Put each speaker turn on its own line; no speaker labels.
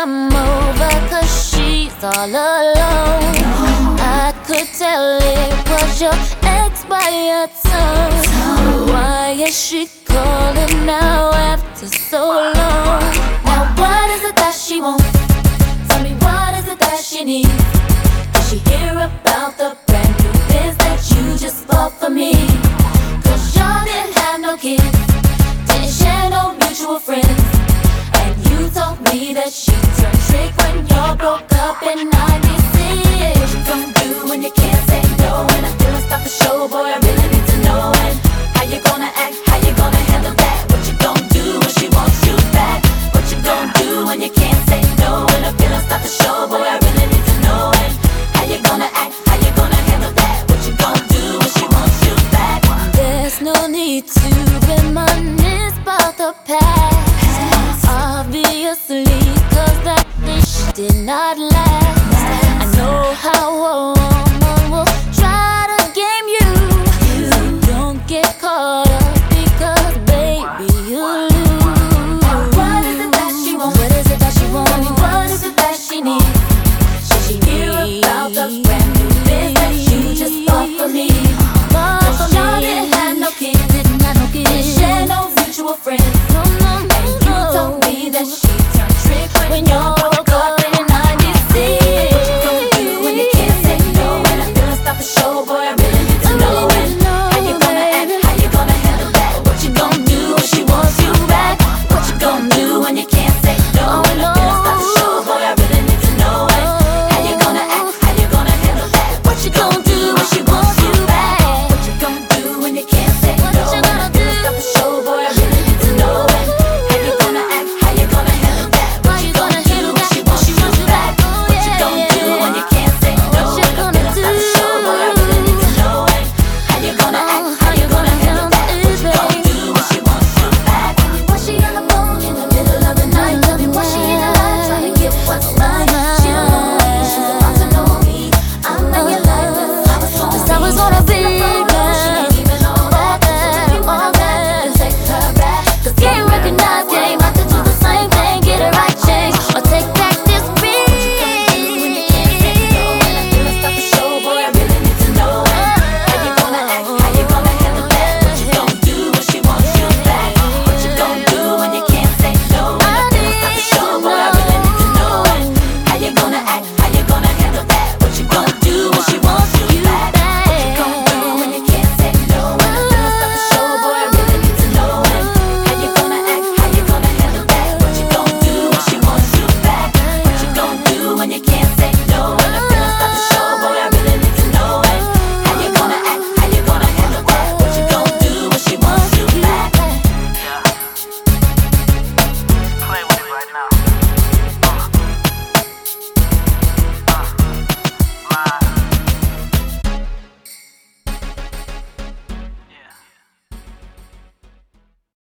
come over, cause she's all alone. I could tell it was your ex by your tone. Why is she calling now after so long? Now what is it that she wants? Tell me what is it that she needs? Did she hear about the brand new biz that you just bought for me? Cause y'all didn't have no kids, didn't share no mutual friends, and you told me that she turned trick when y'all broke up in '96. What you gonna do when you can't say no? And I feel like stop the show, boy, I really need to know. And how you gonna act, how you gonna handle that? What you gonna do when she wants you back? What you gonna do when you can't say no? And I feel like stop the show, boy, I really need to know. And how you gonna act, how you gonna handle that? What you gonna do when she wants you back? There's no need to reminisce about the past, obviously, cause that dish did not last. I know how a woman will try to game you, so don't get caught up, because baby you lose. What is it that she wants? What is it that she wants? Tell me what is it that she needs? Should she hear about the brand new biz that you just bought for me? Cause y'all didn't have no kids, didn't share no mutual friends, and you told me that she turned trick when y'all